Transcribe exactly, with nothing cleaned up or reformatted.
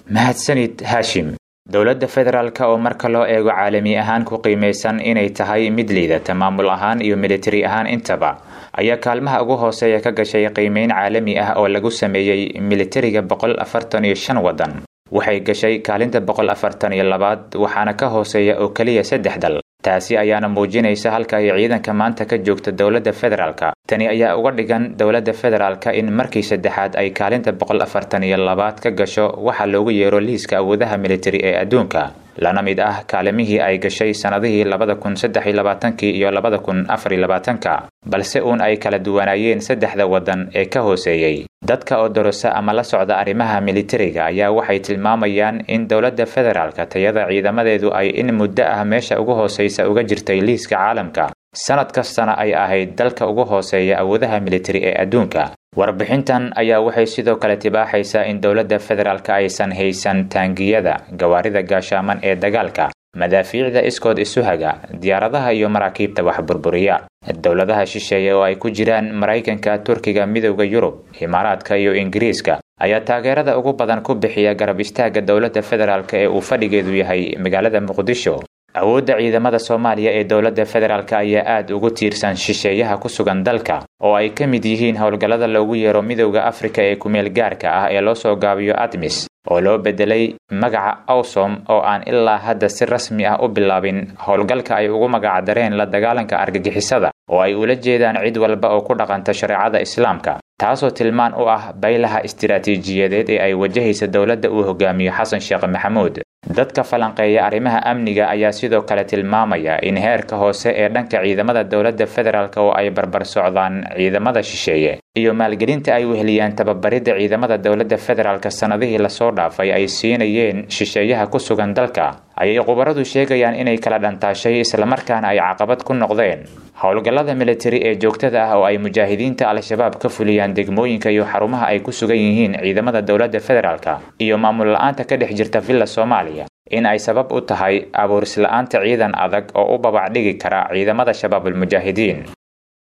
mahadsanid Hashim. dowladda federaalka oo marka loo eego caalami ahaan ku qiimeysan inay tahay mid liidata maamul ahaan iyo military ahaan intaba ayaa kaalmaha ugu hooseeya ka gashay qiimeyn caalami ah oo lagu sameeyay militariga boqol afartan iyo shan wadan. waxay gashay kaalinta boqol afartan iyo laba waxaana ka hooseeya oo kaliya saddex dal. taasi ayaana muujinaysa halka ay ciidanka maanta ka joogta dowladda federaalka. tani ayaa uga dhigan dowladda federaalka in markii saddexaad ay kaalinta boqol afartan iyo laba ka gasho waxa loogu yeero liiska awoodaha military ee adduunka, lana mid ah kaalimihii ay gashay sanadihii labada kun saddex iyo labaatan iyo labada kun afar iyo labaatan balse uun ay kala duwanaayeen saddexda wadan ee ka hooseeyay. dadka oo dorosa ama la socda arrimaha militariga ayaa waxay tilmaamayaan in dowladda federaalka tayada ciidamadeedu ay in muddo ah meesha ugu hooseysa uga jirtay liiska caalamka, sanad kastana ay ahayd dalka ugu hooseeya awoodaha military ee adduunka. warbixintan ayaa waxay sidoo kale tibaaxaysaa in dowladda federaalka aysan haysan taangiyada, gawaarida gaashaaman ee dagaalka, madaafiicda iskood isuhaga, diyaaradaha iyo maraakiibta wax burburiya. dowladaha shisheeye oo ay ku jiraan Mareykanka, Turkiga, Midowga Yurub, Imaaraadka iyo Ingiriiska ayaa taageerada ugu badan ku bixiya garab istaaga dowladda federaalka ee uu fadhigeedu yahay magaalada Muqdisho. awoodda ciidamada Soomaaliya ee dowladda federaalka ayaa aad ugu tiirsan shisheeyaha ku sugan dalka oo ay ka mid yihiin howlgallada loogu yeero Midowga Afrika ee ku meel gaarka ah ee loo soo gaabiyo ATMIS oo loo bedelay magaca AWSOM oo aan ilaa hadda si rasmi ah u bilaabin howlgalka ay ugu magac dareen la dagaalanka argagixisada oo ay ula jeedaan cid walba oo ku dhaqanta shariicada Islaamka, taasoo tilmaan u ah baylaha istiraatiijiyadeed ee ay wajahaysa dowladda uu hogaamiyo Xasan Sheekh Maxamuud. dadka falanqeeya arrimaha amniga ayaa sidoo kale tilmaamaya in heerka hoose ee dhanka ciidamada dowladda federaalka oo ay barbar socdaan ciidamada shisheeye iyo maalgelinta ay weheliyaan tababaridda ciidamada dowladda federaalka sanadihii la soo dhaafay ay siinayeen shisheeyaha ku sugan dalka ayay khubaradu sheegayaan inay kala dhantaashay isla markaana ay caqabad ku noqdeen howlgallada military ee joogtada ah oo ay mujaahidiinta al-shabaab ka fuliyaan degmooyinka iyo xarumaha ay ku sugan yihiin ciidamada dowladda federaalka iyo maamul la'aanta ka dhex jirta villa Soomaaliya in ay sabab u tahay abuuris la'aanta ciidan adag oo u babac dhigi kara ciidamada shabaabul mujaahidiin.